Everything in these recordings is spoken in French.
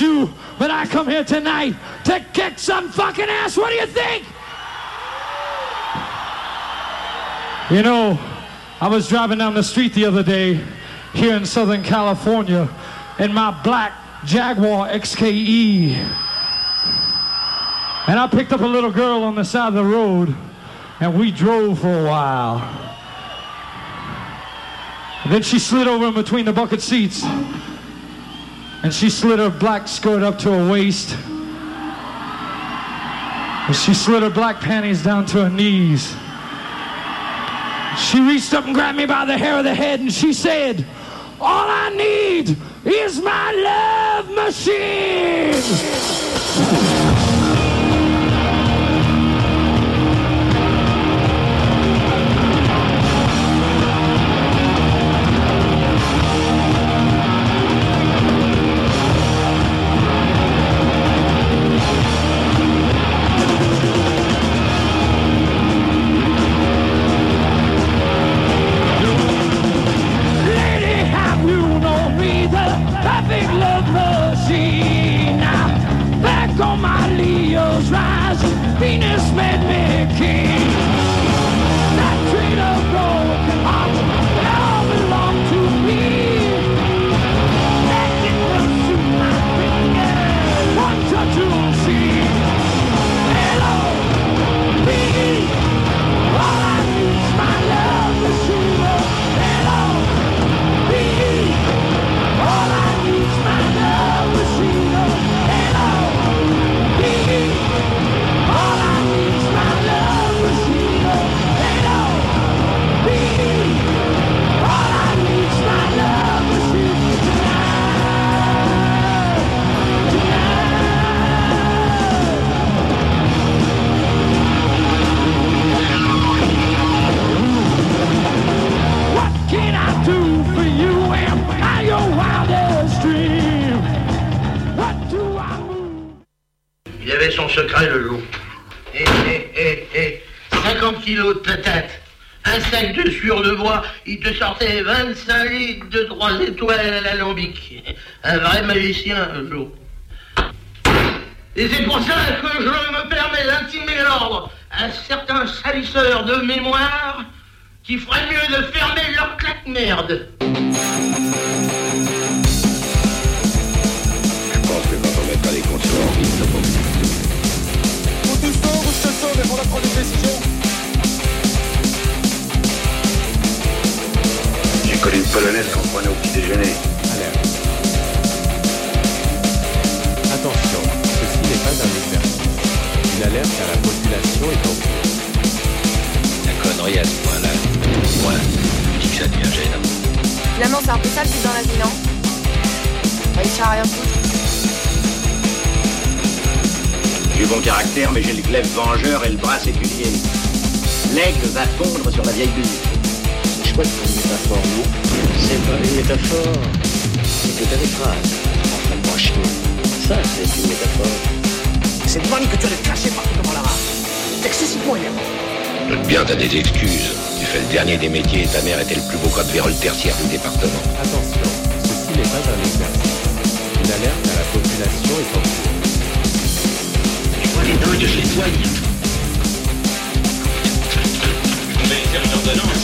do, but I come here tonight to kick some fucking ass. What do you think? You know, I was driving down the street the other day here in Southern California in my black Jaguar XKE. And I picked up a little girl on the side of the road and we drove for a while. And then she slid over in between the bucket seats and she slid her black skirt up to her waist. And she slid her black panties down to her knees. She reached up and grabbed me by the hair of the head and she said, "All I need is my love machine." Venus made me king. That tree of gold they all belong to me. Let it pursue my finger. One touch you'll see. Hello, me. All I need is my love machine. Hello, me. All I need is my love machine. Hello, me. All I need is my love machine. Hello, me. All I need is my love machine tonight. What can I do for you? Am I your wildest dream? What do I move? Il avait son secret, le loup. 50 kilos de patates, un sac de sueur de bois, il te sortait 25 litres de 3 étoiles à l'alambic. Un vrai magicien, le loup. Et c'est pour ça que je me permets d'intimer l'ordre à certains salisseurs de mémoire qui feraient mieux de fermer leur claque-merde. Je pense que quand on mettra les comptes sur orbite, ça va beaucoup. Mais pour la prendre une décision. J'ai connu une polonaise qu'on prenait au petit déjeuner. Alerte. Attention, ceci n'est pas un exercice. Une alerte à la population est en cours. La connerie à ce point-là. Moi, je dis que ça devient gênant. Finalement, c'est un peu ça le but dans la vie, non? Réussir à rien foutre. J'ai bon caractère, mais j'ai le glaive vengeur et le bras séculier. L'aigle va fondre sur la vieille bulle. C'est chouette comme métaphore, non? C'est pas une métaphore. C'est que t'as des phrases. Enfin, moi chier. Ça, c'est une métaphore. C'est une vanne que tu as de cacher partout comme la rame. C'est excessivement énervant. Note bien, t'as des excuses. Tu fais le dernier des métiers et ta mère était le plus beau code vérole tertiaire du département. Attention, ceci n'est pas un exercice. Une alerte à la population est en cours. Les dingues, je les soigne. Je vais faire une ordonnance.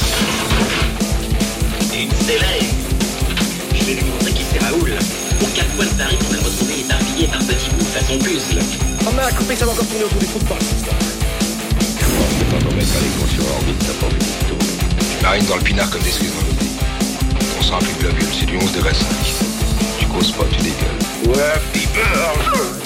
Et une célèbre. Je vais lui montrer qui c'est Raoul. Pour 4 fois de tarif, on va le retrouver éparpillé par petits bouts façon puzzle. On m'a coupé, ça va encore tourner autour du trou de balle. Je pense que quand on mettra les comptes sur orbite, ça va beaucoup plus tôt. Je marine dans le pinard comme des Suisses dans l'eau. Ton sang plus globule, c'est du 11 degré 5. Tu causes pas, tu dégueules. Ouais, Piper.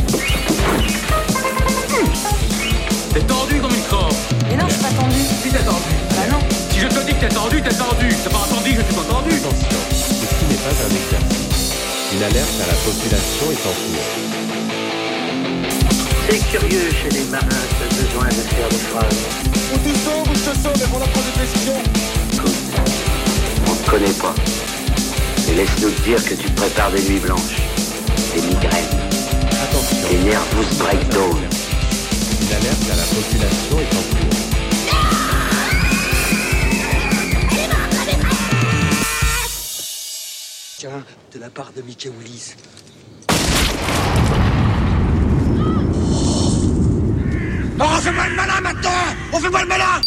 T'es tendu comme une corde. Mais non, je suis pas tendue. Si t'es tendu. Bah non. Si je te dis que t'es tendu, t'es tendu. T'as pas entendu, je suis pas tendu. Attention, ceci n'est pas un exercice. Une alerte à la population est en cours. C'est curieux chez les marins, t'as besoin de faire des phrases. Ou tu sauves ou je te sauve, mais pour la prendre une décision. Écoute, on te connaît pas. Et laisse-nous te dire que tu te prépares des nuits blanches, des migraines, Attention. des nervous breakdowns. Une alerte à la population est en cours. Tiens, de la part de Mickey Willis. fait-moi le malin maintenant! On fait-moi le malin!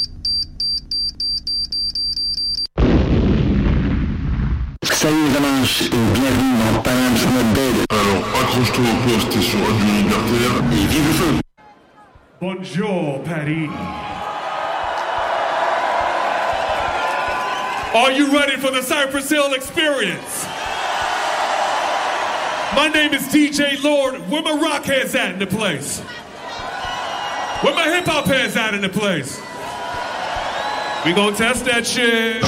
Salut les Avalanches et bienvenue dans Panam's Not Dead. Alors accroche-toi au poste et sur Radio Libertaire et vive le feu. Bonjour, Paris. Are you ready for the Cypress Hill experience? My name is DJ Lord. Where my rock heads at in the place? Where my hip hop heads at in the place? We gonna test that shit.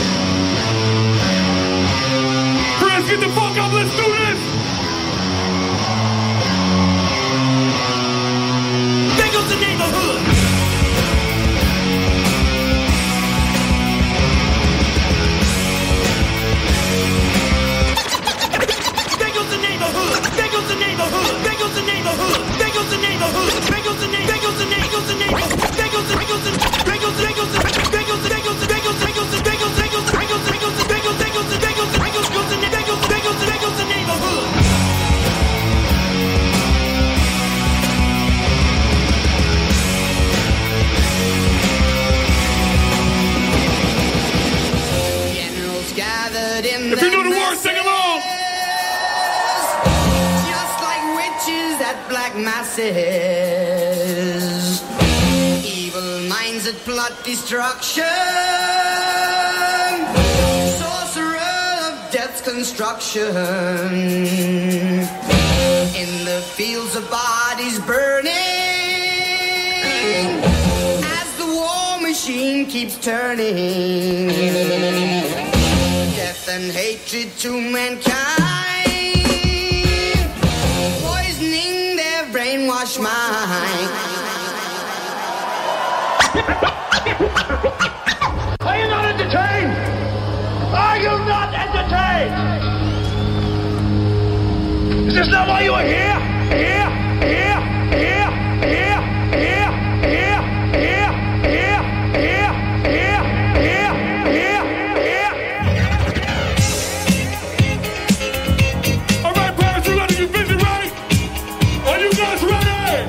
Friends, get the fuck up, let's do this! There goes the neighborhood! There goes the neighborhood! There goes the neighborhood! There goes the neighborhood! There goes the neighborhood! There goes the neighborhood! There goes the neighborhood! There goes the neighborhood! There goes the neighborhood! There goes the neighborhood! There goes the neighborhood! There goes the neighborhood! There goes the neighborhood! There goes the neighborhood! There goes the neighborhood! Generals gathered in if you know the words, sing along! Just like witches at black masses. Evil minds that plot destruction. Death's construction. In the fields of bodies burning, as the war machine keeps turning. Death and hatred to mankind, poisoning their brainwashed mind. Are you not entertained? Are you not entertained? Is this not why you are here? Here, here, here, here, here, here, here, here, here, here, here, here, here. All right, Paris, you ready? You busy, right? Are you guys ready?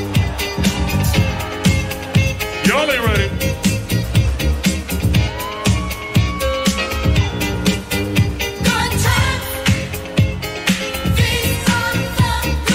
Y'all ain't ready. Good time.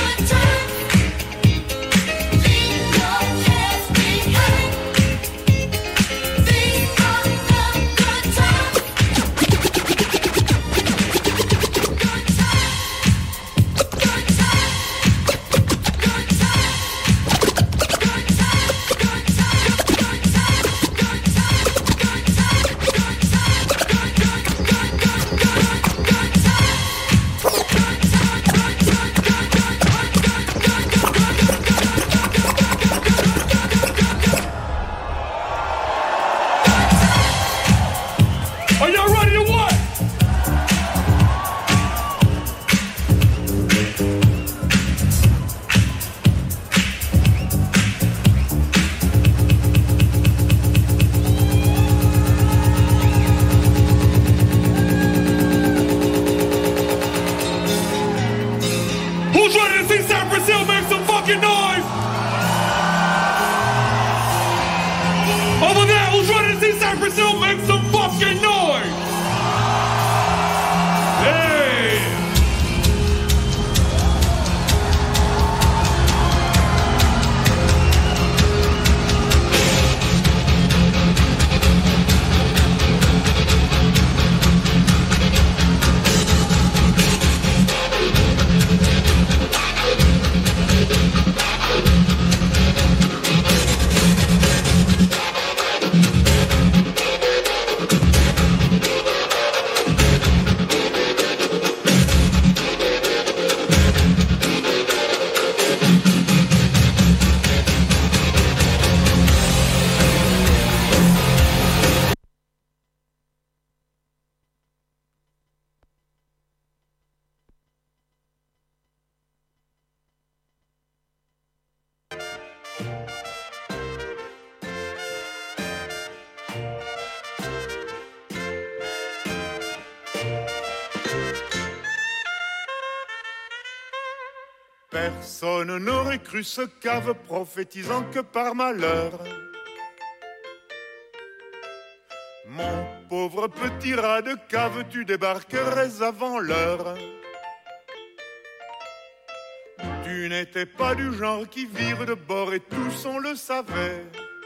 Personne n'aurait cru ce cave prophétisant que par malheur. Mon pauvre petit rat de cave, tu débarquerais avant l'heure. Tu n'étais pas du genre qui vire de bord et tous on le savait.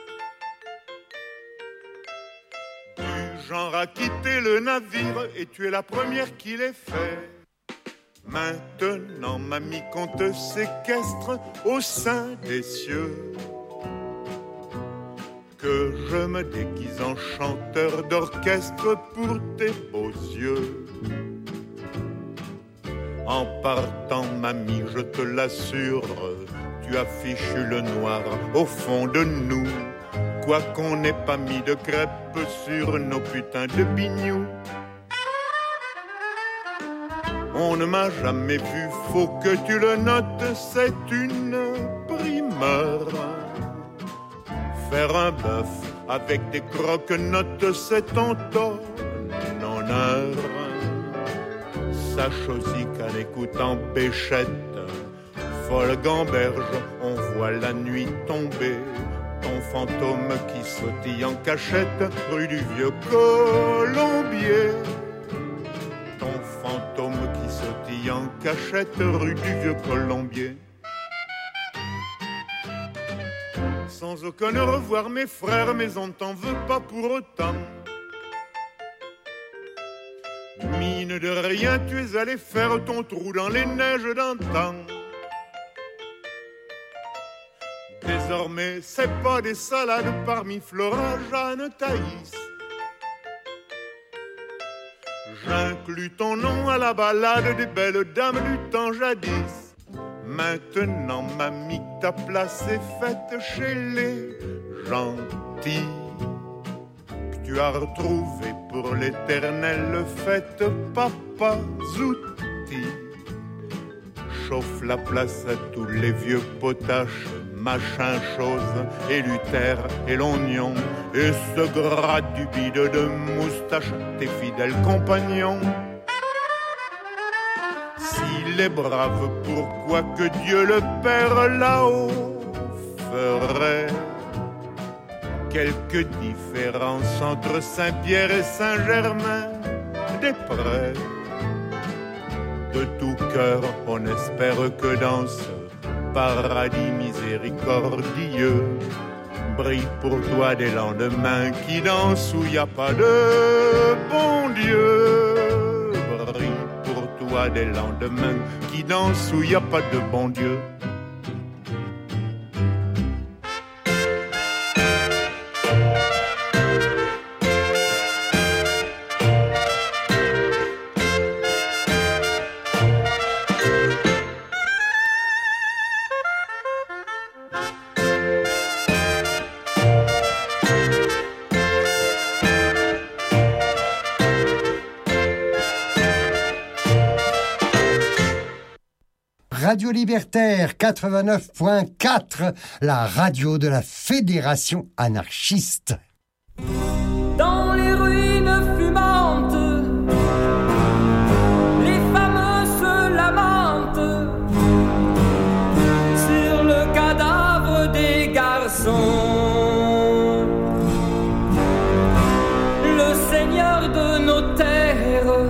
Du genre à quitter le navire et tu es la première qui l'ait fait. Maintenant, mamie, qu'on te séquestre au sein des cieux, que je me déguise en chanteur d'orchestre pour tes beaux yeux. En partant, mamie, je te l'assure, tu affiches le noir au fond de nous, quoi qu'on n'ait pas mis de crêpes sur nos putains de bignous. On ne m'a jamais vu, faut que tu le notes, c'est une primeur. Faire un bœuf avec des croque-notes, c'est ton honneur. Sache aussi qu'en écoutant Béchette, folle gamberge, on voit la nuit tomber. Ton fantôme qui sautille en cachette, rue du Vieux Colombier. Ton fantôme qui sautille en cachette, rue du Vieux Colombier. Sans aucun au revoir mes frères, mais on t'en veut pas pour autant. Mine de rien, tu es allé faire ton trou dans les neiges d'antan. Désormais, c'est pas des salades parmi Flora, Jeanne, Thaïs. J'inclus ton nom à la balade des belles dames du temps jadis. Maintenant, mamie, ta place est faite chez les gentils, que tu as retrouvé pour l'éternelle fête, papa Zouti. Chauffe la place à tous les vieux potaches, machin chose, et Luther et l'oignon, et ce gras du bide de moustache, tes fidèles compagnons. S'il est brave, pourquoi que Dieu le Père là-haut ferait quelque différence entre Saint-Pierre et Saint-Germain-des-Prés? De tout cœur, on espère que dans ce paradis miséricordieux brille pour toi des lendemains qui dansent où y a pas de bon Dieu. Brille pour toi des lendemains qui dansent où y a pas de bon Dieu. Radio Libertaire 89.4, la radio de la Fédération anarchiste. Dans les ruines fumantes, les femmes se lamentent sur le cadavre des garçons. Le seigneur de nos terres,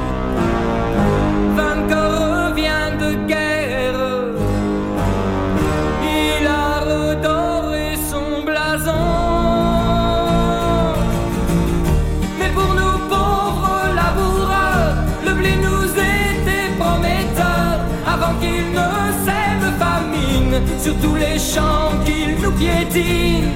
vainqueur, revient de guerre. Sur tous les champs qu'ils nous piétinent.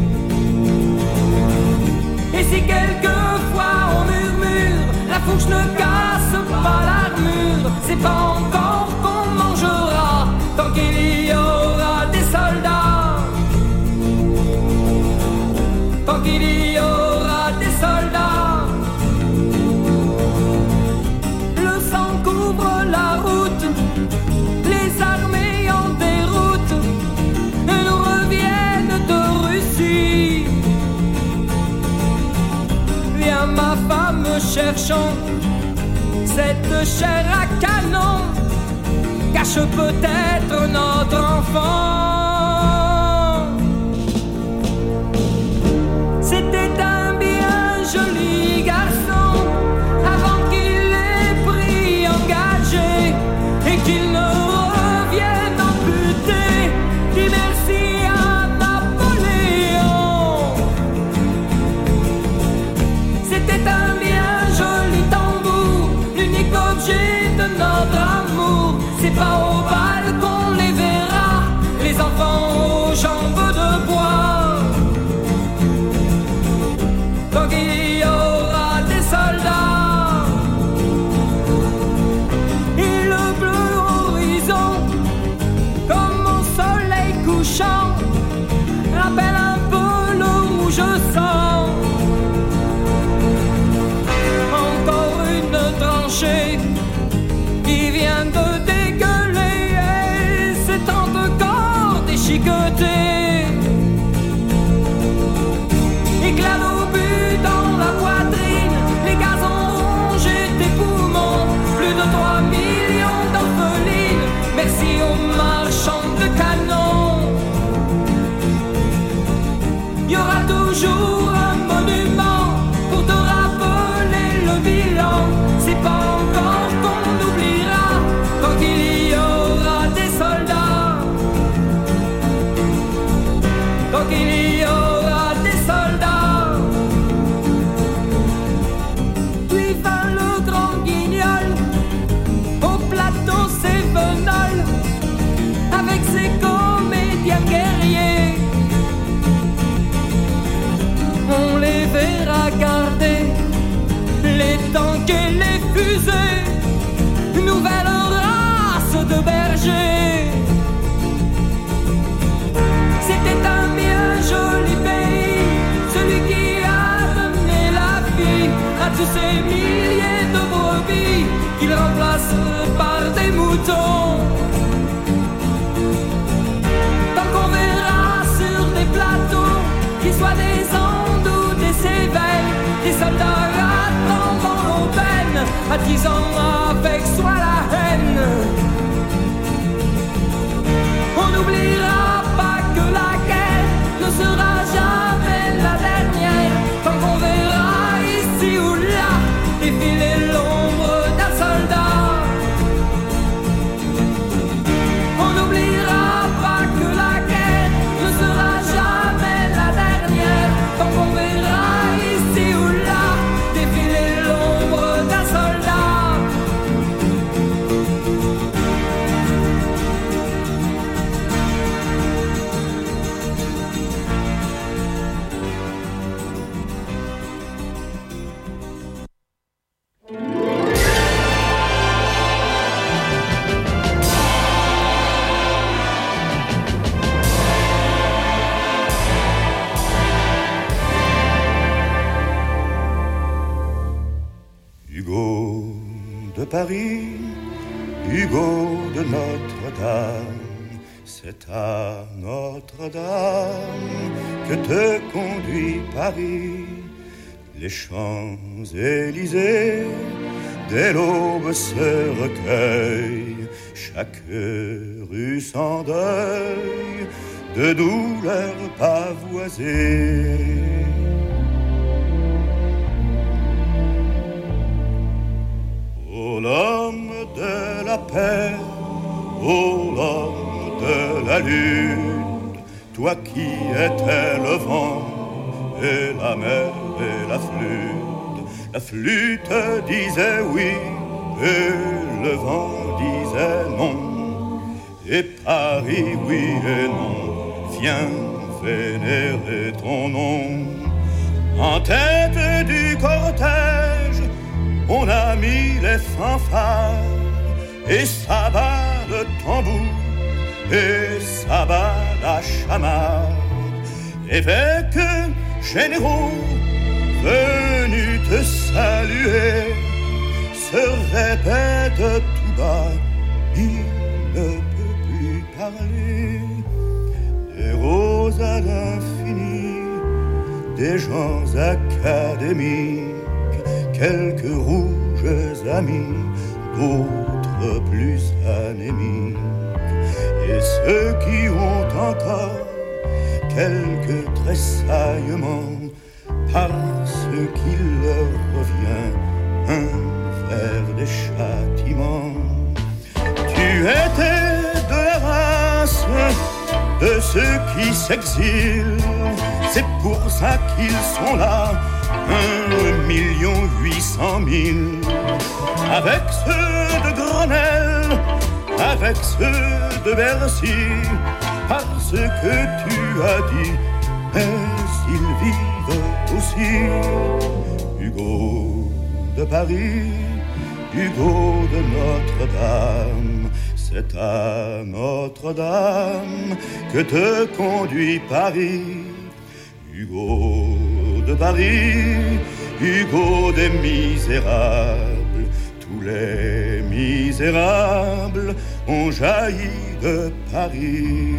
Et si quelquefois on murmure, la fourche ne casse pas l'armure, c'est pas encore qu'on mangera tant qu'il y aura des soldats. Tant qu'il y aura des soldats. Le sang couvre la route, les armées ma femme cherchant cette chair à canon, car cache peut-être notre enfant. C'était un bien joli garçon avant qu'il ait pris engagé et qu'il ne revienne amputé. Dis merci à Napoléon. C'était un bien joli tambour, l'unique objet de notre amour. C'est pas au bal qu'on les verra, les enfants aux jambes de bois. Donc il y aura des soldats et le bleu horizon comme au soleil couchant rappelle un peu le rouge sang. Encore une tranchée qui vient de dégueuler et s'étend encore déchiquetée. Éclat d'obus dans la poitrine, les gaz ont rongé tes poumons. Plus de 3 millions d'orphelines, merci aux marchands de canons. Il y aura toujours un monument pour te rappeler le bilan. C'est pas encore qu'on oubliera quand il y aura des soldats. Quand il y aura des soldats. Puis vint le grand guignol au plateau Cévenol avec ses comédiens guerriers. On les verra garder les tanks et les fusées, nouvelle race de bergers. C'était un bien joli pays, celui qui a donné la vie à tous ces milliers de brebis qu'il remplace par des moutons. Tant qu'on verra sur des plateaux, qu'ils soient des Andes ou des Cévennes, des soldats attendant l'aubaine, attisant avec soi la haine. On n'oubliera pas que la guerre ne sera jamais la dernière, tant qu'on verra ici ou là défiler l'ombre d'un soldat. On n'oubliera pas que la guerre ne sera jamais la dernière, tant qu'on verra ici ou là défiler l'ombre d'un soldat. Hugo de Paris, Hugo de Notre-Dame, c'est à Notre-Dame que te conduit Paris. Les Champs-Élysées, dès l'aube se recueillent, chaque rue sans deuil de douleurs pavoisées. Ô l'homme de la paix, ô l'homme de la lutte, toi qui étais le vent et la mer et la flûte disait oui et le vent disait non, et Paris oui et non, viens vénérer ton nom. En tête du cortège, on a mis les fanfares, et ça bat le tambour, et ça bat la chamade. Évêques généraux venus te saluer se répètent tout bas, il ne peut plus parler. Des roses à l'infini, des gens académiques, quelques rouges amis, d'autres être plus anémiques. Et ceux qui ont encore quelques tressaillements, parce qu'il leur revient un faire des châtiments. Tu étais de la race de ceux qui s'exilent, c'est pour ça qu'ils sont là, 1,800,000. Avec ceux de Grenelle, avec ceux de Bercy, parce que tu as dit, mais ils vivent aussi. Hugo de Paris, Hugo de Notre-Dame, c'est à Notre-Dame que te conduit Paris. Hugo de Paris, Hugo des misérables, tous les misérables ont jailli de Paris.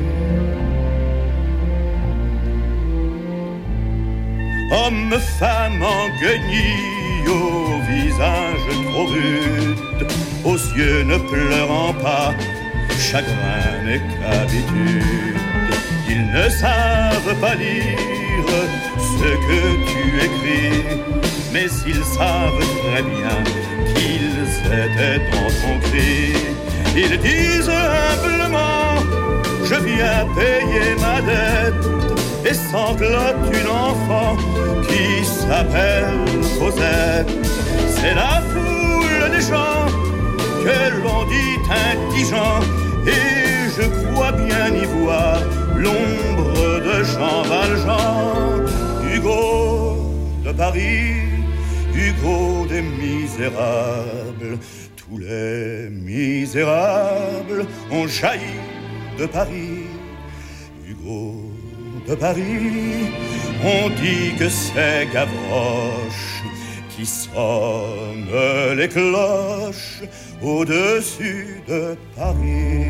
Hommes, femmes en guenilles, au visage trop rude, aux yeux ne pleurant pas, chagrin n'est qu'habitude. Ils ne savent pas lire ce que tu écris, mais ils savent très bien qu'ils étaient dans ton cri. Ils disent humblement, je viens payer ma dette, et sanglote une enfant qui s'appelle Cosette. C'est la foule des gens que l'on dit indigents, et je crois bien y voir l'ombre de Jean Valjean. Hugo de Paris, Hugo des misérables, tous les misérables ont jailli de Paris. Hugo de Paris, on dit que c'est Gavroche qui sonne les cloches au-dessus de Paris.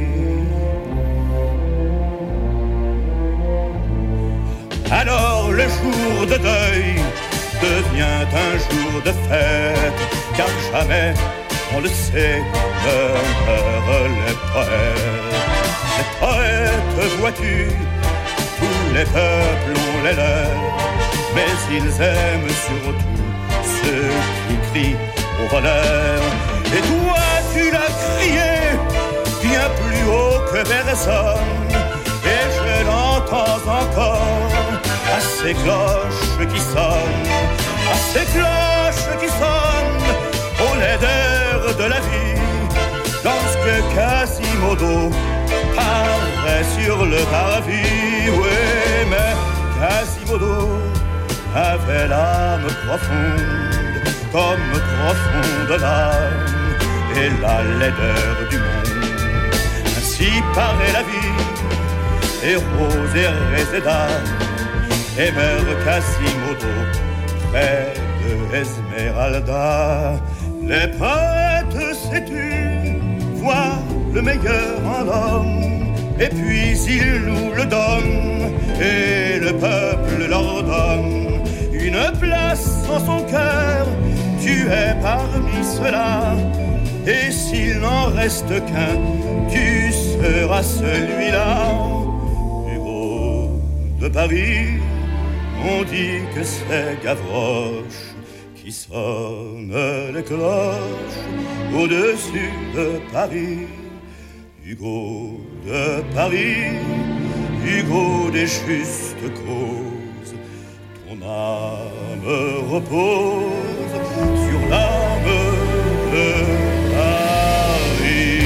Alors le jour de deuil devient un jour de fête, car jamais, on le sait, ne meurent les poètes. Les poètes, vois-tu, tous les peuples ont les leurs, mais ils aiment surtout ceux qui crient au voleur. Et toi, tu l'as crié bien plus haut que personne, et je l'entends encore à ces cloches qui sonnent, à ces cloches qui sonnent au laideur de la vie, lorsque Quasimodo paraît sur le parvis. Oui, mais Quasimodo avait l'âme profonde, comme profonde l'âme et la laideur du monde. Ainsi paraît la vie, héros et Réséda, et meurt Quasimodo près de Esmeralda. Les poètes, sais-tu, voient le meilleur en l'homme, et puis ils nous le donnent, et le peuple leur donne une place en son cœur. Tu es parmi ceux-là, et s'il n'en reste qu'un, tu seras celui-là. Hugo de Paris, on dit que c'est Gavroche qui sonne les cloches au-dessus de Paris. Hugo de Paris, Hugo des justes causes, ton âme repose sur l'âme de Paris.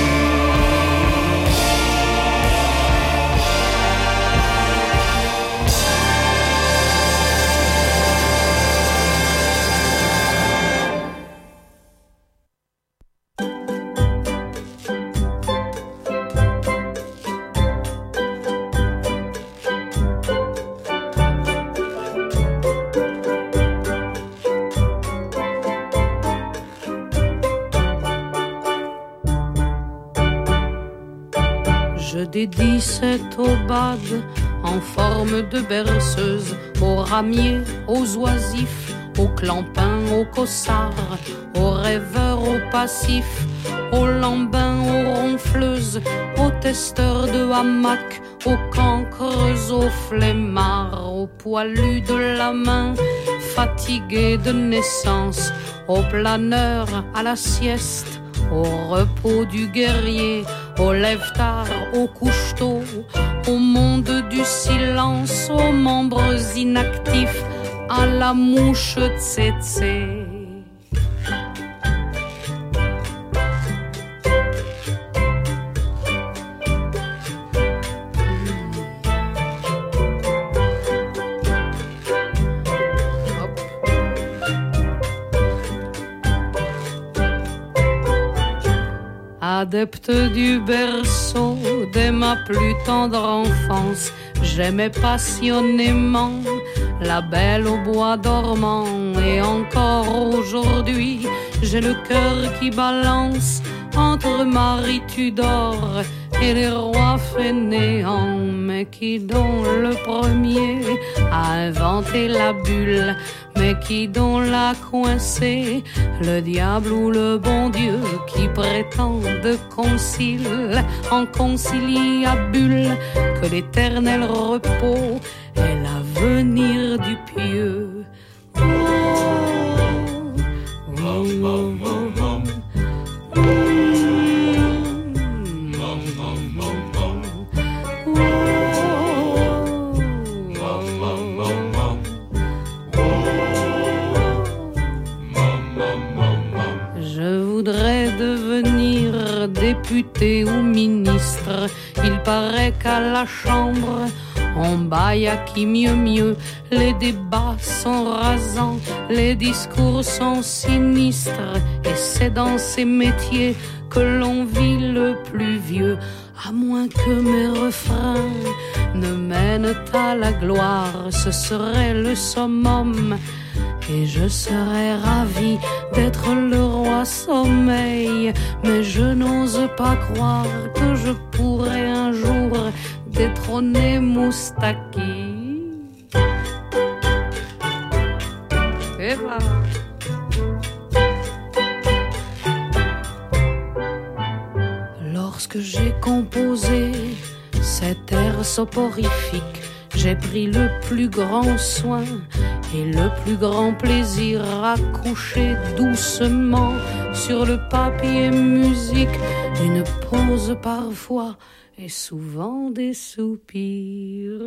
Je dédie cette aubade en forme de berceuse aux ramiers, aux oisifs, aux clampins, aux cossards, aux rêveurs, aux passifs, aux lambins, aux ronfleuses, aux testeurs de hamac, aux cancres, aux flemmards, aux poilus de la main, fatigués de naissance, aux planeurs, à la sieste, au repos du guerrier, aux lève-tard, aux couche-tôt, au monde du silence, aux membres inactifs, à la mouche tsetse. Adepte du berceau, dès ma plus tendre enfance, j'aimais passionnément la belle au bois dormant. Et encore aujourd'hui, j'ai le cœur qui balance entre Marie Tudor et les rois fainéants. Mais qui donc le premier a inventé la bulle? Mais qui donc l'a coincé? Le diable ou le bon Dieu qui prétend de concile en conciliabule que l'éternel repos est l'avenir du pieux. Oh, oh, oh, oh, oh. Député ou ministre, il paraît qu'à la Chambre on baille à qui mieux, les débats sont rasants, les discours sont sinistres, et c'est dans ces métiers que l'on vit le plus vieux. À moins que mes refrains ne mènent à la gloire, ce serait le summum. Et je serais ravi d'être le roi sommeil, mais je n'ose pas croire que je pourrais un jour détrôner Moustaki. Et voilà. Lorsque j'ai composé cet air soporifique, j'ai pris le plus grand soin et le plus grand plaisir à coucher doucement sur le papier musique une pause parfois et souvent des soupirs.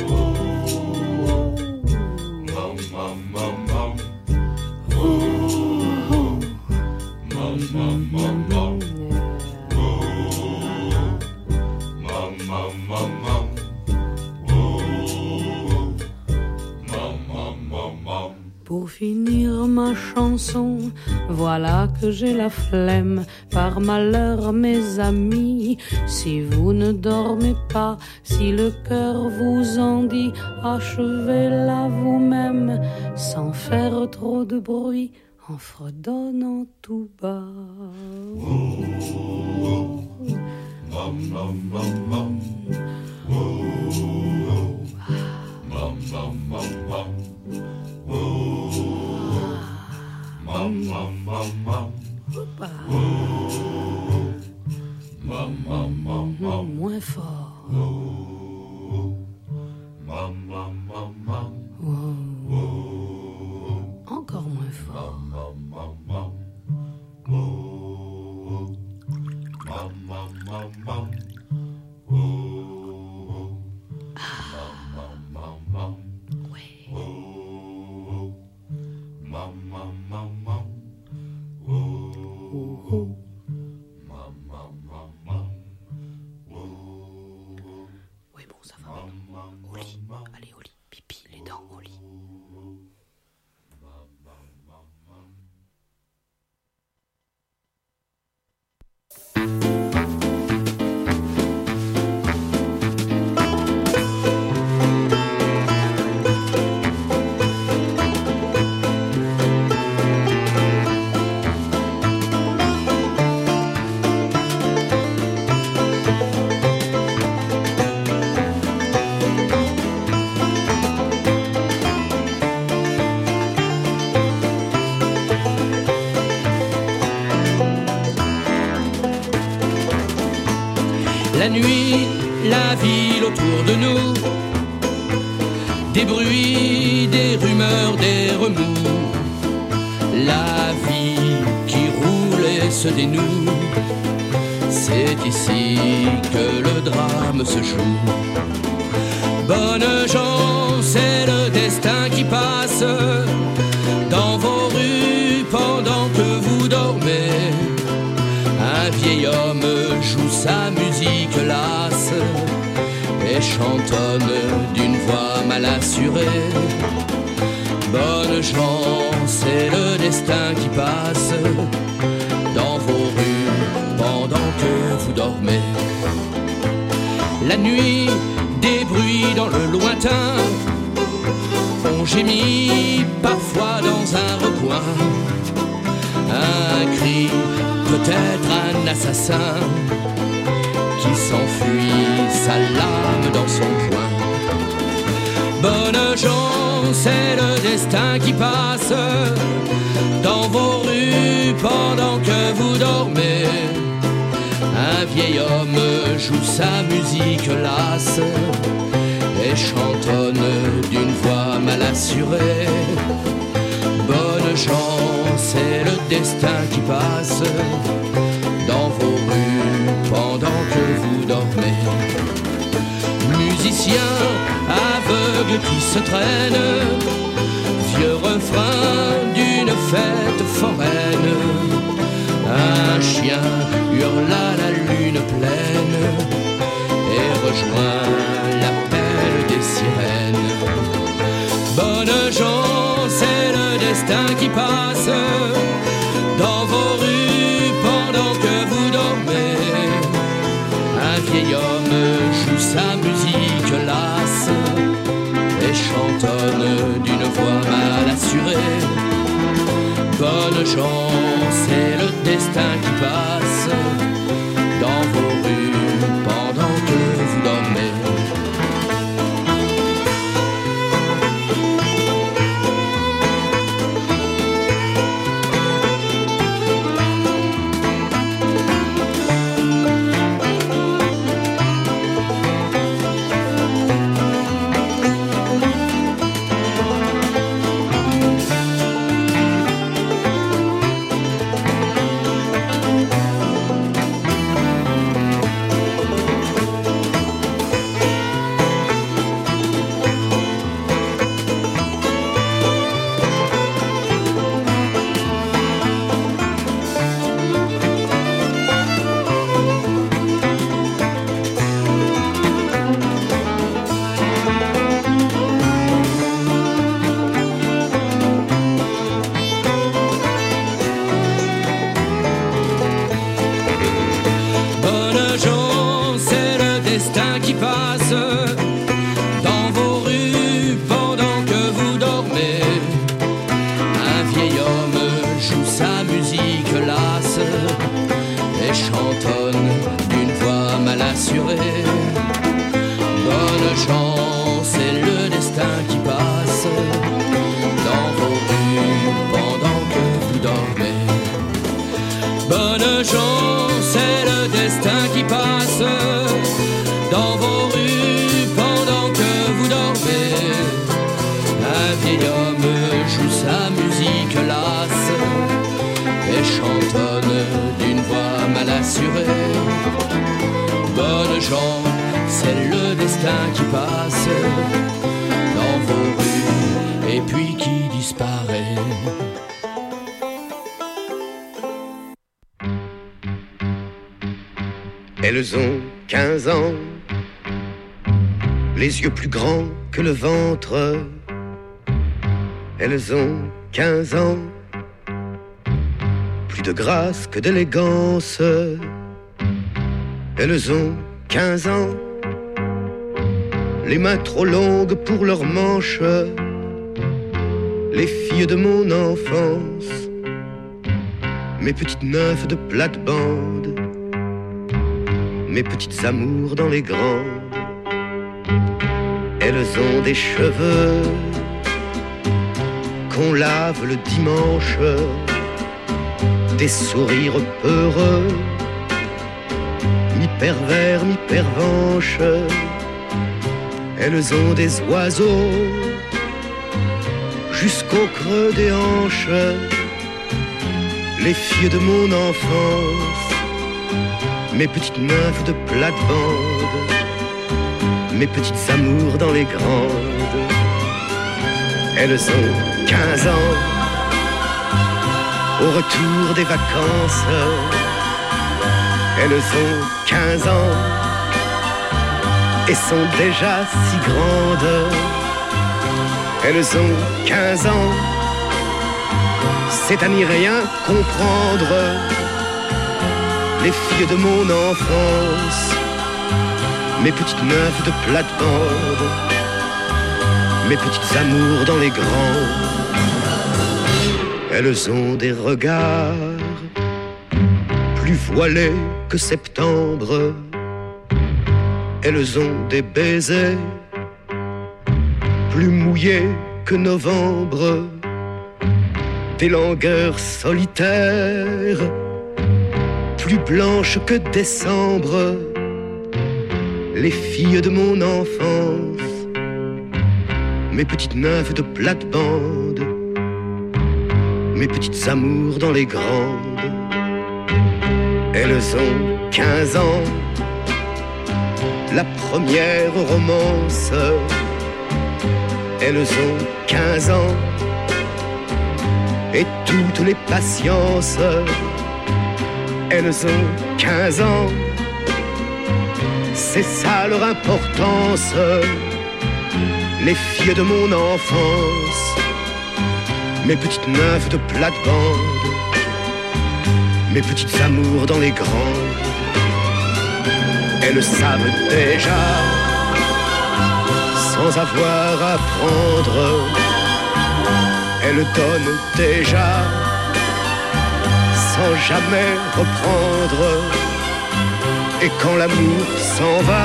Pour finir ma chanson, voilà que j'ai la flemme. Par malheur, mes amis, si vous ne dormez pas, si le cœur vous en dit, achevez-la vous-même, sans faire trop de bruit, en fredonnant tout bas. Moins fort. Encore moins fort. La nuit, la ville autour de nous, des bruits, des rumeurs, des remous, la vie qui roule et se dénoue. C'est ici que le drame se joue. Bonne gens, c'est le destin qui passe dans vos rues pendant que vous dormez. Un vieil homme joue sa musique lasse et chantonne d'une voix mal assurée. Bonne gens, c'est le destin qui passe dans vos rues pendant que vous dormez. La nuit, des bruits dans le lointain, on gémit parfois dans un recoin. Un cri, peut-être un assassin qui s'enfuit, sa lame dans son poing. Bonne gens, c'est le destin qui passe dans vos rues pendant que vous dormez. Un vieil homme joue sa musique lasse et chantonne d'une voix mal assurée. Bonne chance, c'est le destin qui passe dans vos rues pendant que vous dormez. Musiciens aveugles qui se traînent, vieux refrain d'une fête foraine. Un chien hurle à la lune pleine et rejoint l'appel des sirènes. Bonne gens, c'est le destin qui passe dans vos rues pendant que vous dormez. Un vieil homme joue sa musique lasse et chantonne d'une voix mal assurée. Bonne chance, c'est le destin qui passe dans vos rues pendant que vous dormez. Bonne gens, c'est le destin qui passe dans vos rues et puis qui disparaît. Elles ont 15 ans, les yeux plus grands que le ventre. Elles ont 15 ans, plus de grâce que d'élégance. Elles ont 15 ans, les mains trop longues pour leurs manches. Les filles de mon enfance, mes petites nymphes de plate-bande, mes petites amours dans les grandes. Elles ont des cheveux qu'on lave le dimanche, des sourires peureux, mi-pervers, mi-pervenche. Elles ont des oiseaux jusqu'au creux des hanches. Les filles de mon enfance, mes petites nymphes de plate-bande, mes petites amours dans les grandes. Elles ont 15 ans, au retour des vacances. Elles ont 15 ans et sont déjà si grandes. Elles ont 15 ans, c'est à n'y rien comprendre. Les filles de mon enfance, mes petites nymphes de plate-bande, mes petites amours dans les grands. Elles ont des regards plus voilés que septembre. Elles ont des baisers plus mouillés que novembre. Des langueurs solitaires plus blanches que décembre. Les filles de mon enfance, mes petites nymphes de plate-bande, mes petites amours dans les grandes. Elles ont 15 ans, la première romance. Elles ont 15 ans et toutes les patiences. Elles ont 15 ans, c'est ça leur importance. Les filles de mon enfance, mes petites nymphes de plate-bande, mes petites amours dans les grandes. Elles savent déjà, sans avoir à apprendre. Elles donnent déjà, sans jamais reprendre. Et quand l'amour s'en va,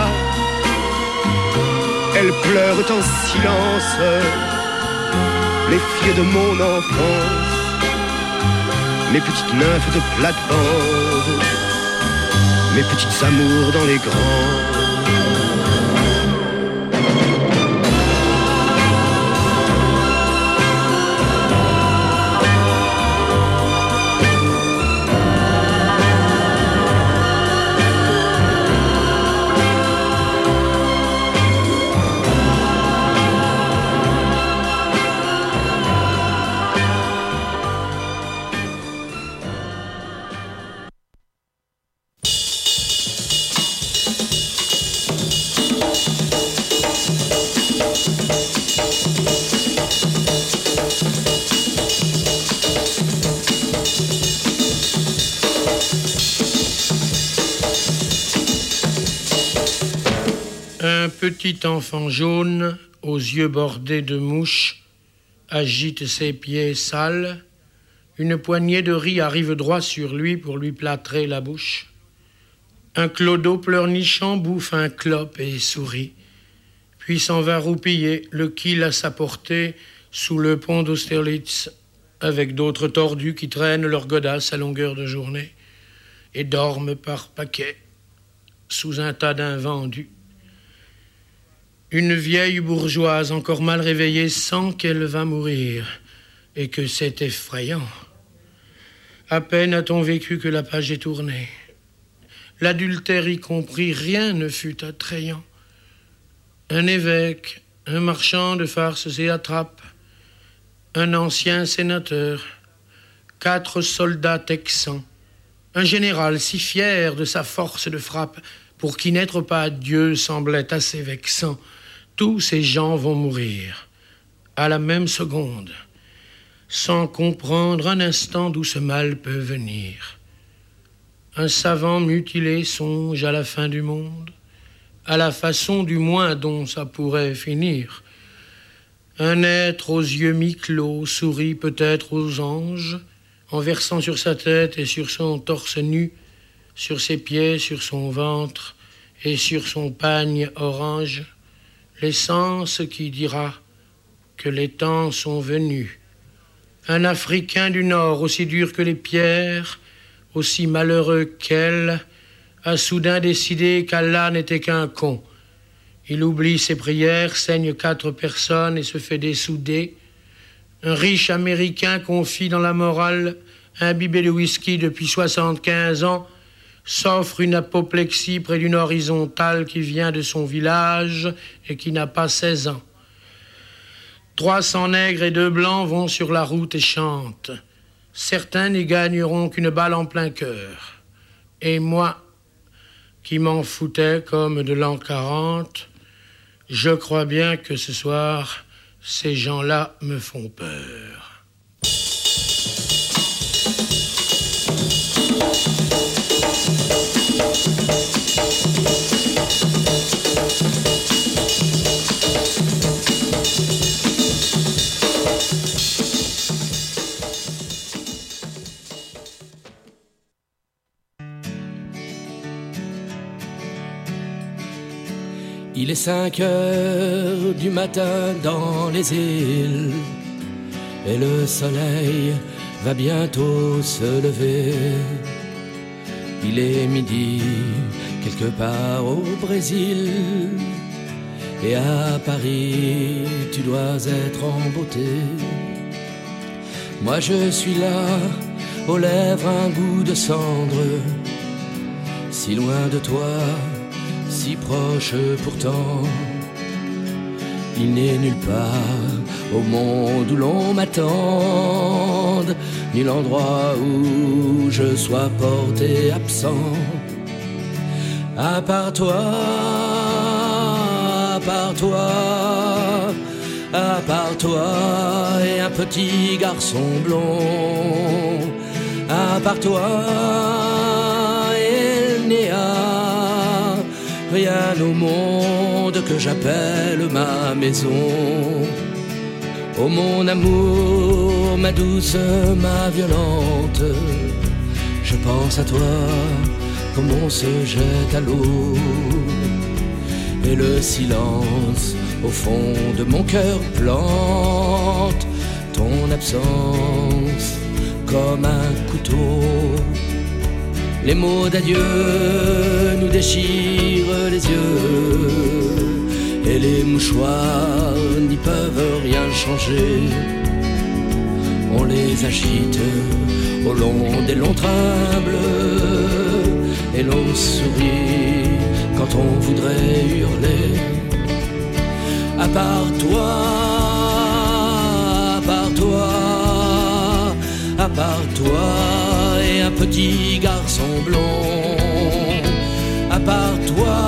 elles pleurent en silence. Les filles de mon enfance, mes petites nymphes de plate-bande, mes petites amours dans les grands. Un petit enfant jaune, aux yeux bordés de mouches, agite ses pieds sales. Une poignée de riz arrive droit sur lui pour lui plâtrer la bouche. Un clodo pleurnichant bouffe un clope et sourit, puis s'en va roupiller, le kill à sa portée, sous le pont d'Austerlitz, avec d'autres tordus qui traînent leurs godasses à longueur de journée et dorment par paquets sous un tas d'invendus. Une vieille bourgeoise encore mal réveillée sent qu'elle va mourir et que c'est effrayant. À peine a-t-on vécu que la page est tournée. L'adultère y compris, rien ne fut attrayant. Un évêque, un marchand de farces et attrapes, un ancien sénateur, 4 soldats texans, un général si fier de sa force de frappe, pour qui n'être pas Dieu semblait assez vexant. Tous ces gens vont mourir, à la même seconde, sans comprendre un instant d'où ce mal peut venir. Un savant mutilé songe à la fin du monde, à la façon du moins dont ça pourrait finir. Un être aux yeux mi-clos sourit peut-être aux anges, en versant sur sa tête et sur son torse nu, sur ses pieds, sur son ventre et sur son pagne orange, l'essence qui dira que les temps sont venus. Un Africain du Nord, aussi dur que les pierres, aussi malheureux qu'elle, a soudain décidé qu'Allah n'était qu'un con. Il oublie ses prières, saigne 4 personnes et se fait dessouder. Un riche Américain confie dans la morale, imbibé de whisky depuis 75 ans, s'offre une apoplexie près d'une horizontale qui vient de son village et qui n'a pas 16 ans. 300 nègres et 2 blancs vont sur la route et chantent. Certains n'y gagneront qu'une balle en plein cœur. Et moi, qui m'en foutais comme de l'an 40, je crois bien que ce soir, ces gens-là me font peur. Il est 5 heures du matin dans les îles et le soleil va bientôt se lever. Il est midi quelque part au Brésil et à Paris tu dois être en beauté. Moi je suis là, aux lèvres un goût de cendre, si loin de toi, si proche pourtant. Il n'est nulle part au monde où l'on m'attende, ni l'endroit où je sois porté absent. À part toi, à part toi, à part toi et un petit garçon blond. À part toi, il n'y a rien au monde que j'appelle ma maison. Oh mon amour, ma douce, ma violente, je pense à toi comme on se jette à l'eau. Et le silence au fond de mon cœur plante ton absence comme un couteau. Les mots d'adieu nous déchirent les yeux et les mouchoirs n'y peuvent rien changer. On les agite au long des longs trains bleus et l'on sourit quand on voudrait hurler. À part toi, à part toi, à part toi et un petit garçon blond. À part toi,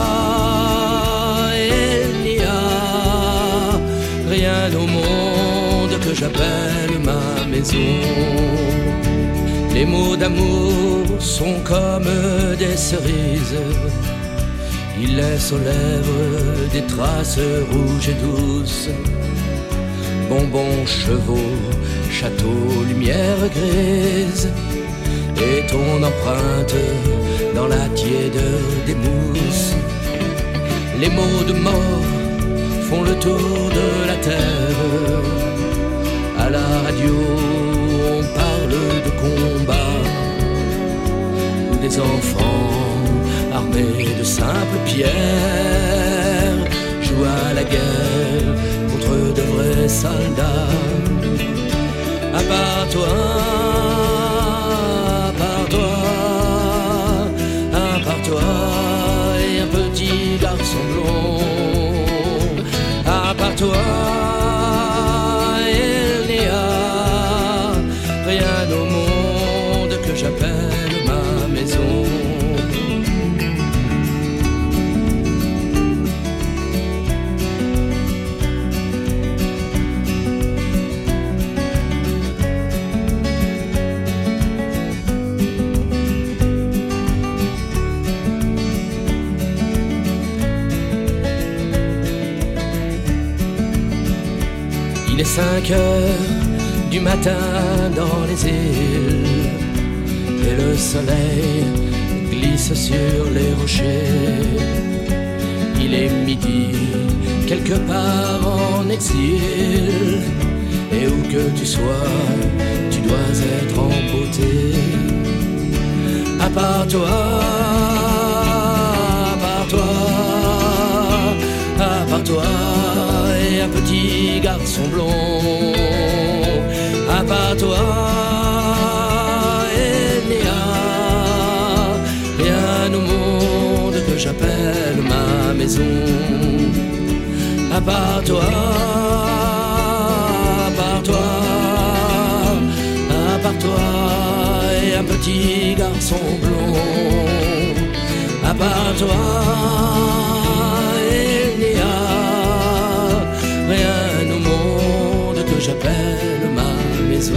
il n'y a rien au monde que j'appelle ma maison. Les mots d'amour sont comme des cerises, ils laissent aux lèvres des traces rouges et douces. Bonbons, chevaux, château, lumière grise et ton empreinte dans la tiède des mousses. Les mots de mort font le tour de la terre. À la radio on parle de combat où des enfants armés de simples pierres jouent à la guerre contre de vrais soldats. À part toi, à part toi, à part toi et un petit garçon blond. À part toi, il n'y a rien au monde que j'appelle ma maison. Il est 5 heures du matin dans les îles et le soleil glisse sur les rochers. Il est midi quelque part en exil et où que tu sois, tu dois être en beauté. À part toi, toi et un petit garçon blond. À part toi, il n'y a rien au monde que j'appelle ma maison. À part toi, à part toi, à part toi et un petit garçon blond. À part toi, il n'y a rien au monde que j'appelle ma maison.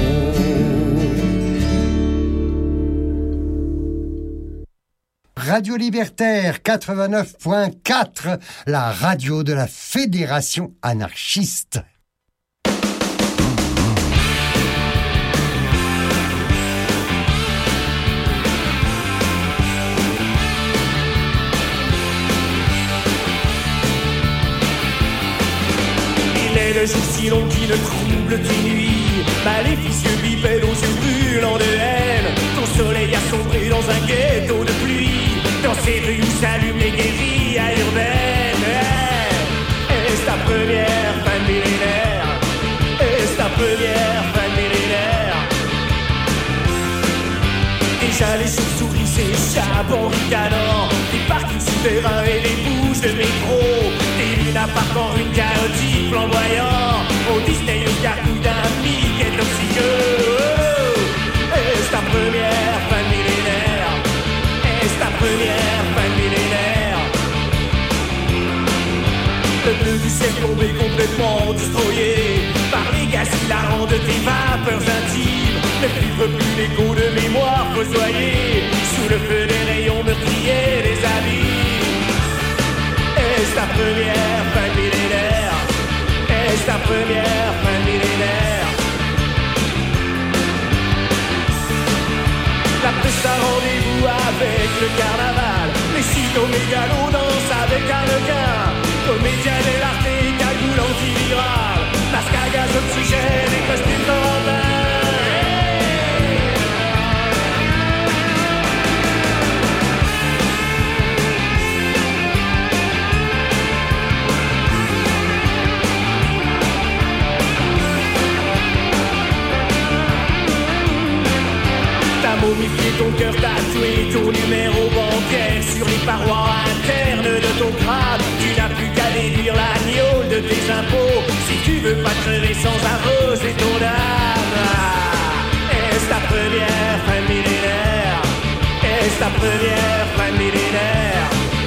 Radio Libertaire 89.4, la radio de la Fédération anarchiste. Il est le jour si long qui ne trouble tes nuits, maléficieux bipède aux yeux brûlants de haine. Ton soleil assombré dans un ghetto de pluie, dans ces rues où s'allument les guérillas urbaines. Est-ce ta première fin de millénaire? Est-ce ta première fin de millénaire? Déjà les chauves-souris s'échappent en ricanant, des parkings souterrains et des bouches de métro, des lunes appartant une chaotique flamboyant, au Disney au carcou d'un Mickey toxiqueux. Est-ce ta première fin de millénaire? Est-ce ta première fin de millénaire? Le bleu du ciel tombé complètement destroyé par les gaz hilarants de tes vapeurs intimes, ne vivre plus l'écho de mémoire fossoyée sous le feu des rayons meurtriers des abîmes. Est-ce ta première fin de millénaire? Est-ce ta première fin de millénaire? La presse a rendez-vous avec le carnaval, les cyclos mégalos dansent avec un requin, comédien de l'arté, cagoule antivirale, masque à gaz, oxygène et costume florentins. Momifier ton cœur tatoué, ton numéro bancaire sur les parois internes de ton crâne. Tu n'as plus qu'à déduire l'agneau de tes impôts si tu veux pas crever sans arroser ton âme. Est-ce ta première fin de millénaire? Est-ce ta première fin de millénaire?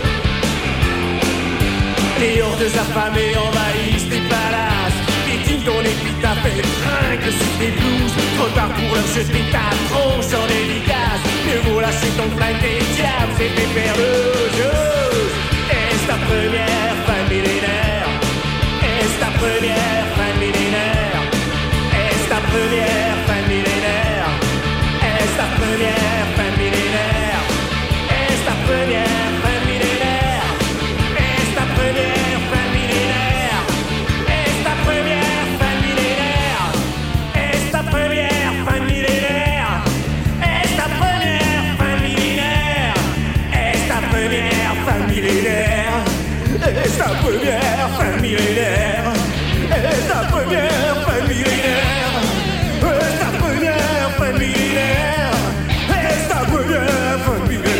Les hordes affamées envahissent tes palaces, piétinent ton épitaphe et trinquent sur tes blouses. Trop tard pour leur jeter ta tronche en dédicace, mieux vaut lâcher ton flingue, tes diables et tes perles. Est-ce ta première fin de millénaire? Est-ce ta première fin de millénaire? Est-ce ta première fin de millénaire? Est-ce ta première fin de millénaire? Est-ce ta première fin de millénaire? Est-ce ta première fin de millénaire? Est-ce ta première fin de millénaire? Est-ce ta première fin de millénaire? Est-ce ta première fin de millénaire? Est-ce ta première fin de millénaire? Est-ce ta première fin de millénaire? Est-ce ta première fin de millénaire? Est-ce ta première fin de millénaire? Est-ce ta première fin de millénaire?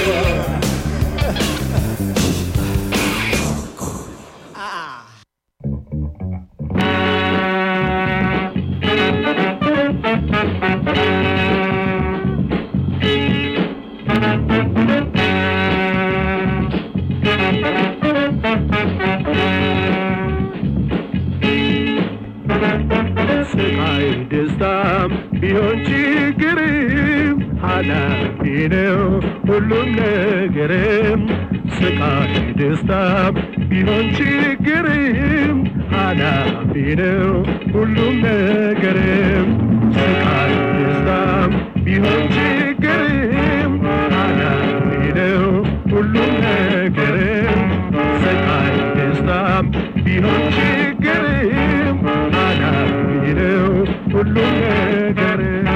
ሁሉም ነገርም ስቃይ ደስታም ቢሆን ችግርም ኃላፊ ነው ሁሉም ነገርም ስቃይ ደስታም ቢሆን ችግርም ኃላፊ ነው ሁሉም ነገርም ስቃይ ደስታም ቢሆን ችግርም ኃላፊ ነው ሁሉም ነገርም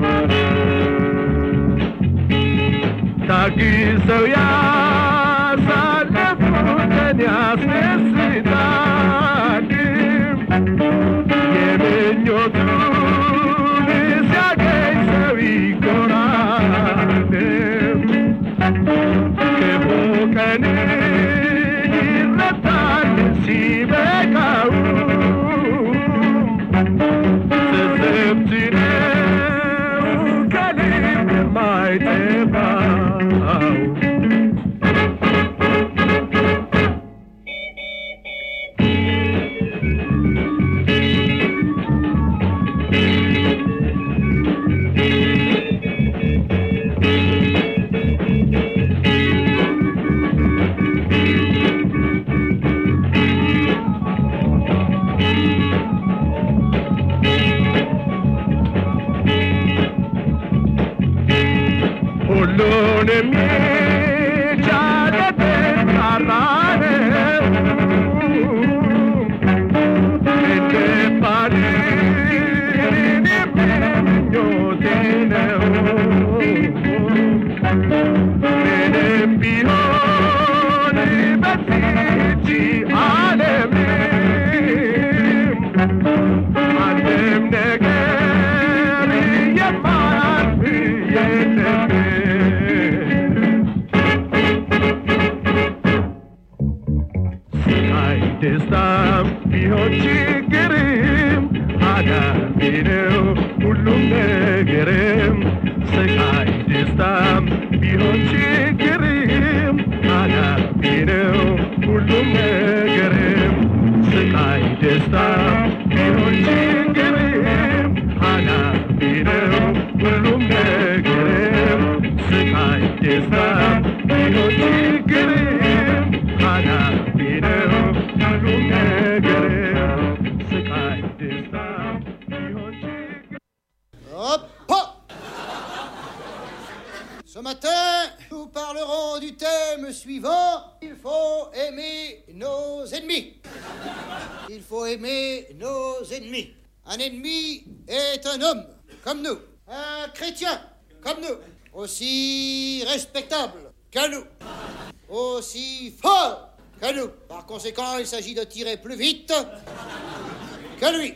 ታግሰው ያሳለፉትን ያስደስታል destam bihochigerim Hanafideo ulum negerim Sekai destam bihochigerim Hanafideo ulum negerim Sekai destam bihochigerim Hanafideo ulum negerim Sekai destam bihochigerim Hanafideo ulum negerim Sekai destam bihochigerim. Hop, hop. Ce matin, nous parlerons du thème suivant. Il faut aimer nos ennemis. Il faut aimer nos ennemis. Un ennemi est un homme, comme nous. Un chrétien, comme nous. Aussi respectable que nous. Aussi fort que nous. Par conséquent, il s'agit de tirer plus vite que lui.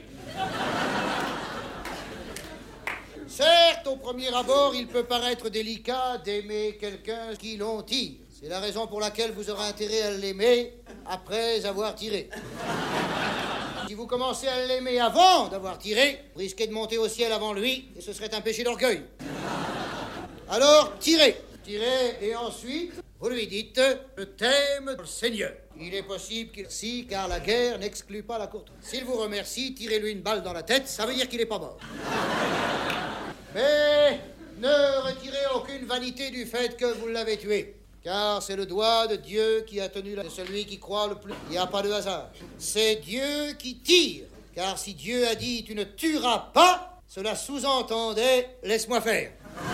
Certes, au premier abord, il peut paraître délicat d'aimer quelqu'un qui l'on tire. C'est la raison pour laquelle vous aurez intérêt à l'aimer après avoir tiré. Si vous commencez à l'aimer avant d'avoir tiré, vous risquez de monter au ciel avant lui, et ce serait un péché d'orgueil. Alors, tirez. Tirez, et ensuite, vous lui dites « Je t'aime, Seigneur ». Il est possible qu'il si, car la guerre n'exclut pas la courtoisie. S'il vous remercie, tirez-lui une balle dans la tête, ça veut dire qu'il n'est pas mort. Mais ne retirez aucune vanité du fait que vous l'avez tué. Car c'est le doigt de Dieu qui a tenu de celui qui croit le plus. Il n'y a pas de hasard. C'est Dieu qui tire. Car si Dieu a dit « tu ne tueras pas », cela sous-entendait « laisse-moi faire ».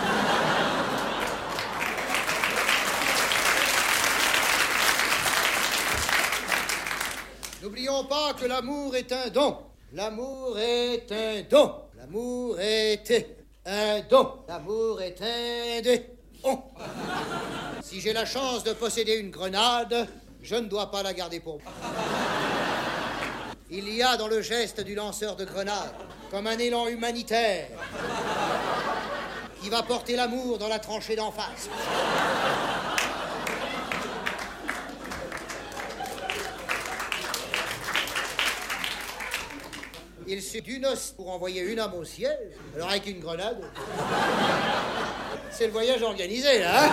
N'oublions pas que l'amour est un don. L'amour est un don. L'amour est un don. L'amour est un don. Si j'ai la chance de posséder une grenade, je ne dois pas la garder pour moi. Il y a dans le geste du lanceur de grenade comme un élan humanitaire qui va porter l'amour dans la tranchée d'en face. Il suffit d'une os pour envoyer une âme au ciel. Alors avec une grenade, c'est le voyage organisé, là, hein?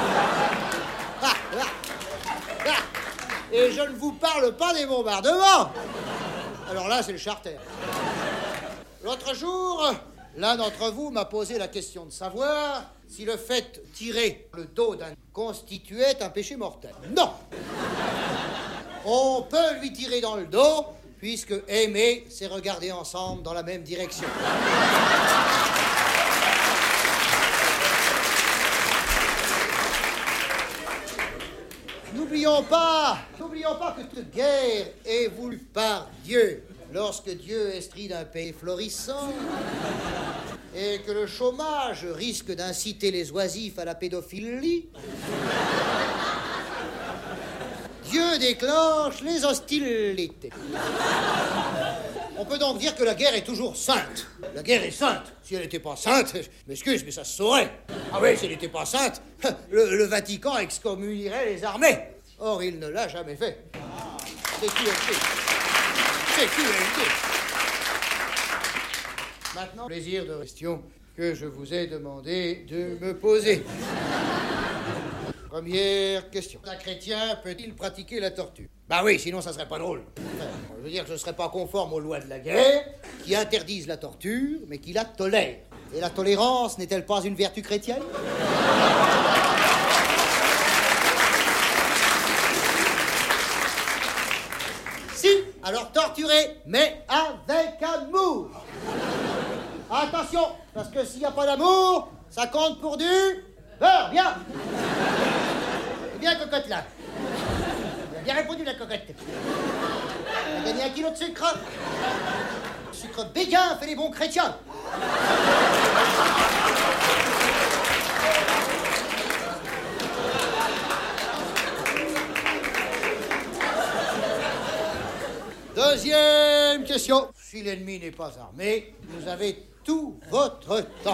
Et je ne vous parle pas des bombardements. Alors là, c'est le charter. L'autre jour, l'un d'entre vous m'a posé la question de savoir si le fait de tirer le dos d'un constituait un péché mortel. Non. On peut lui tirer dans le dos, puisque aimer, c'est regarder ensemble dans la même direction. N'oublions pas que toute guerre est voulue par Dieu. Lorsque Dieu estrie d'un pays florissant et que le chômage risque d'inciter les oisifs à la pédophilie, Dieu déclenche les hostilités. On peut donc dire que la guerre est toujours sainte. La guerre est sainte. Si elle n'était pas sainte, je m'excuse, mais ça se saurait. Ah oui, si elle n'était pas sainte, le Vatican excommunierait les armées. Or, il ne l'a jamais fait. CQLT. CQLT. Maintenant, plaisir de question que je vous ai demandé de me poser. Première question. Un chrétien peut-il pratiquer la torture? Bah oui, sinon ça serait pas drôle. Je veux dire que ce serait pas conforme aux lois de la guerre, qui interdisent la torture, mais qui la tolèrent. Et la tolérance n'est-elle pas une vertu chrétienne? Si, alors torturez, mais avec amour. Attention, parce que s'il n'y a pas d'amour, ça compte pour du beurre, bien. Bien, cocotte, là. Elle a bien répondu, la cocotte. Elle a gagné 1 kilo de sucre. Sucre béguin fait les bons chrétiens. Deuxième question. Si l'ennemi n'est pas armé, vous avez tout votre temps.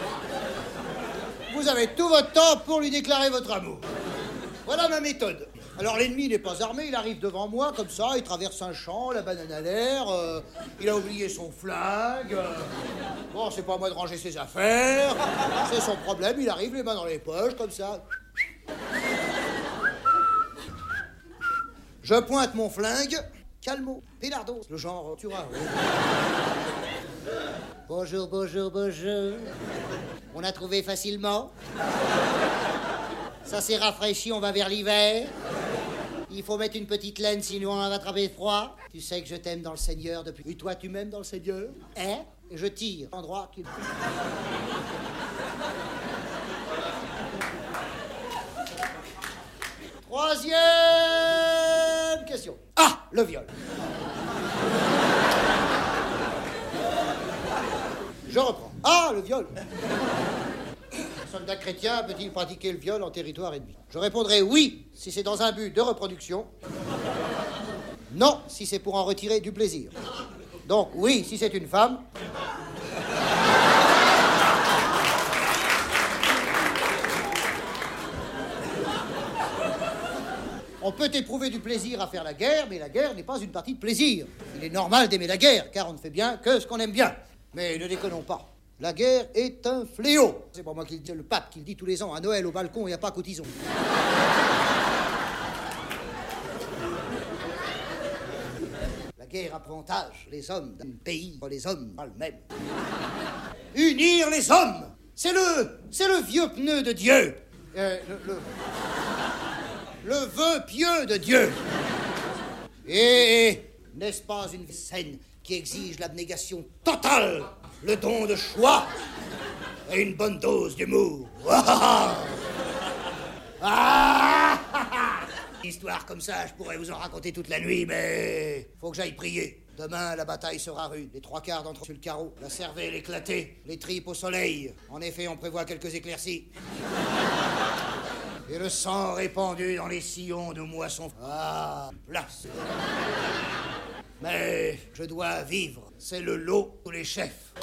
Vous avez tout votre temps pour lui déclarer votre amour. Voilà ma méthode. Alors l'ennemi n'est pas armé, il arrive devant moi comme ça, il traverse un champ, la banane à l'air, il a oublié son flingue. Bon, c'est pas à moi de ranger ses affaires, c'est son problème, il arrive les mains dans les poches comme ça. Je pointe mon flingue, calmo, Pélardo, le genre, tu vois. Oui. Bonjour, bonjour, bonjour. On a trouvé facilement. Ça s'est rafraîchi, on va vers l'hiver. Il faut mettre une petite laine, sinon on va attraper froid. Tu sais que je t'aime dans le Seigneur depuis... Et toi, tu m'aimes dans le Seigneur? Hein? Et je tire. Endroit qui... Troisième question. Ah, le viol. Je reprends. Ah, le viol. Un soldat chrétien peut-il pratiquer le viol en territoire ennemi? Je répondrai oui, si c'est dans un but de reproduction. Non, si c'est pour en retirer du plaisir. Donc oui, si c'est une femme. On peut éprouver du plaisir à faire la guerre, mais la guerre n'est pas une partie de plaisir. Il est normal d'aimer la guerre, car on ne fait bien que ce qu'on aime bien. Mais ne déconnons pas. La guerre est un fléau. C'est pas moi qui le dis, c'est le pape qui le dit tous les ans à Noël au balcon et à Pâques au tison. La guerre avantage les hommes d'un pays, les hommes pas le même. Unir les hommes, c'est le vieux pneu de Dieu. Le vœu pieux de Dieu. Et n'est-ce pas une scène qui exige l'abnégation totale, le don de choix et une bonne dose d'humour? Histoire comme ça, je pourrais vous en raconter toute la nuit, mais faut que j'aille prier. Demain, la bataille sera rude. Les 3/4 d'entre eux sur le carreau, la cervelle éclatée, les tripes au soleil. En effet, on prévoit quelques éclaircies. Et le sang répandu dans les sillons de moissons. Ah, place. Mais je dois vivre. C'est le lot pour les chefs.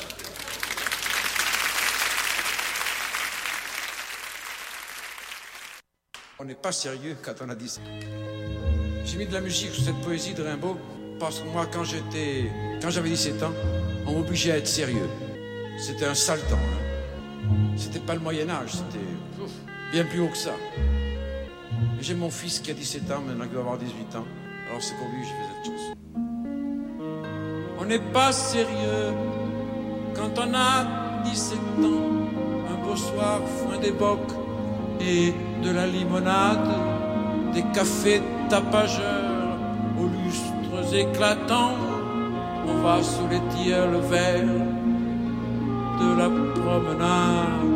On n'est pas sérieux quand on a dit ça. J'ai mis de la musique sur cette poésie de Rimbaud parce que moi, quand j'avais 17 ans, on m'obligeait à être sérieux. C'était un sale temps. Hein. C'était pas le Moyen-Âge, c'était bien plus haut que ça. Et j'ai mon fils qui a 17 ans, maintenant qu'il va avoir 18 ans. Alors c'est pour lui que je fais cette chanson. On n'est pas sérieux quand on a 17 ans. Un beau soir, foin des bocs et de la limonade, des cafés tapageurs aux lustres éclatants. On va sous les tilleuls verts de la promenade.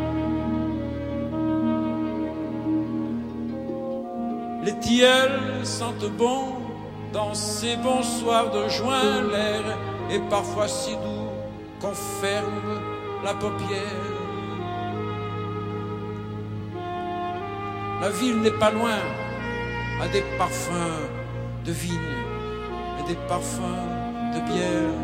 Les tilleuls sentent bon dans ces bons soirs de juin. L'air est parfois si doux qu'on ferme la paupière. La ville n'est pas loin, a des parfums de vigne et des parfums de bière.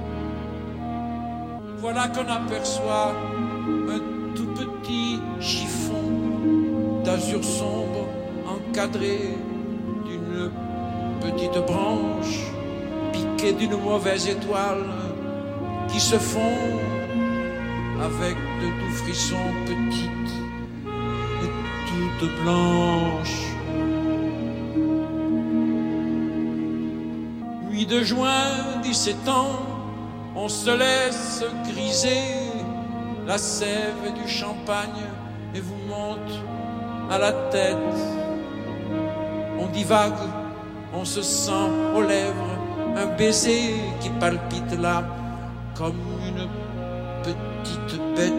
Voilà qu'on aperçoit un tout petit chiffon d'azur sombre encadré d'une petite branche piquée d'une mauvaise étoile qui se fond avec de doux frissons petites et toutes blanches. Nuit de juin, 17 ans, on se laisse griser, la sève et du champagne et vous monte à la tête. On divague, on se sent aux lèvres un baiser qui palpite là comme une petite bête.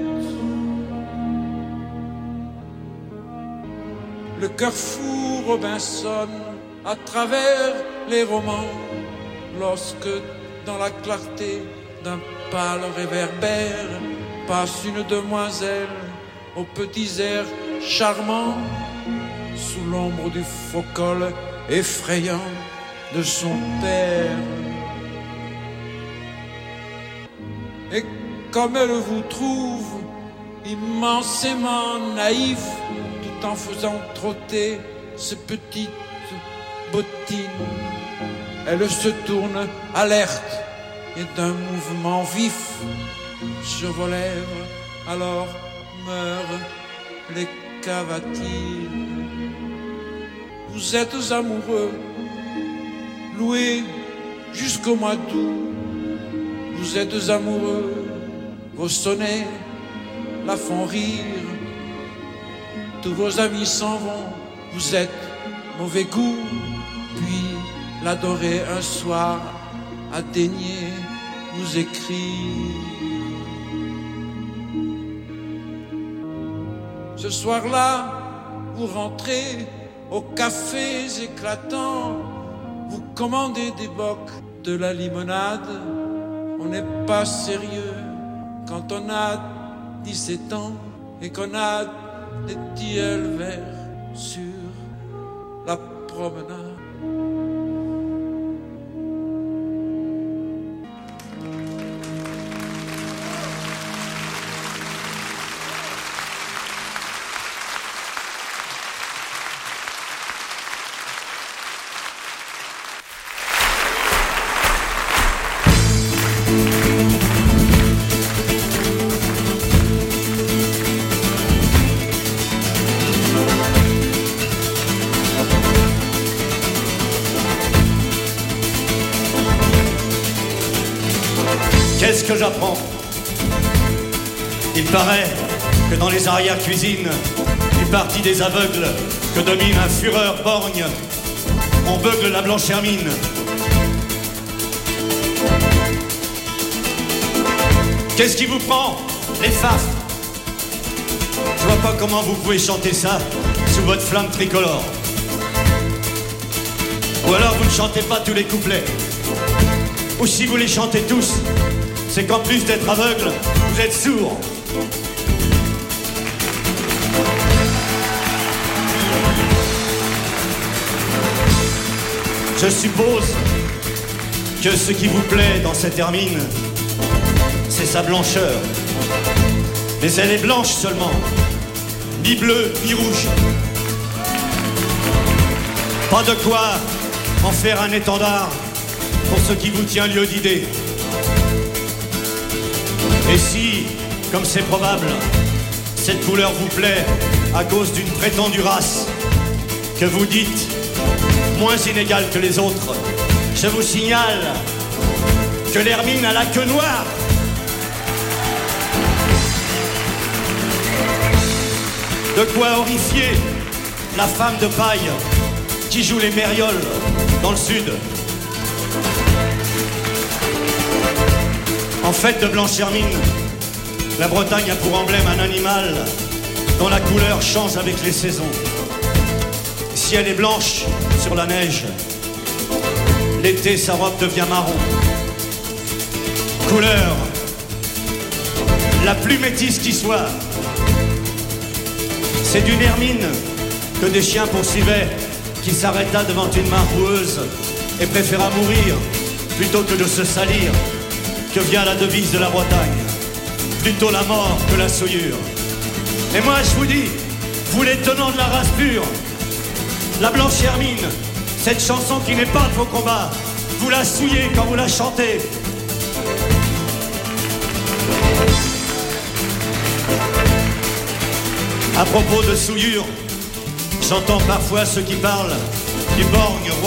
Le cœur fou Robinson à travers les romans, lorsque dans la clarté d'un pâle réverbère passe une demoiselle aux petits airs charmants sous l'ombre du faux col effrayant de son père. Et comme elle vous trouve immensément naïf, tout en faisant trotter ses petites bottines. Elle se tourne alerte et d'un mouvement vif sur vos lèvres, alors meurent les cavatines. Vous êtes amoureux, loués jusqu'au mois d'août. Vous êtes amoureux, vos sonnets la font rire. Tous vos amis s'en vont, vous êtes mauvais goût. Puis l'adorer un soir a daigné vous écrire. Ce soir-là, vous rentrez aux cafés éclatants, vous commandez des bocs, de la limonade. On n'est pas sérieux quand on a 17 ans et qu'on a des tilleuls verts sur la promenade. Qu'est-ce que j'apprends? Il paraît que dans les arrière-cuisines du parti des aveugles que domine un fureur borgne, on beugle la blanche hermine. Qu'est-ce qui vous prend, les farces? Je vois pas comment vous pouvez chanter ça sous votre flamme tricolore. Ou alors vous ne chantez pas tous les couplets. Ou si vous les chantez tous, c'est qu'en plus d'être aveugle, vous êtes sourd. Je suppose que ce qui vous plaît dans cette hermine, c'est sa blancheur. Mais elle est blanche seulement, ni bleue, ni rouge. Pas de quoi en faire un étendard pour ce qui vous tient lieu d'idée. Et si, comme c'est probable, cette couleur vous plaît à cause d'une prétendue race que vous dites moins inégale que les autres, je vous signale que l'hermine a la queue noire. De quoi horrifier la femme de paille qui joue les mérioles dans le sud. En fait de blanche hermine, la Bretagne a pour emblème un animal dont la couleur change avec les saisons. Si elle est blanche sur la neige, l'été sa robe devient marron. Couleur la plus métisse qui soit. C'est d'une hermine que des chiens poursuivaient qui s'arrêta devant une main roueuse et préféra mourir plutôt que de se salir, que vient la devise de la Bretagne. Plutôt la mort que la souillure. Et moi je vous dis, vous les tenants de la race pure, la blanche hermine, cette chanson qui n'est pas de vos combats, vous la souillez quand vous la chantez. À propos de souillure, j'entends parfois ceux qui parlent du borgne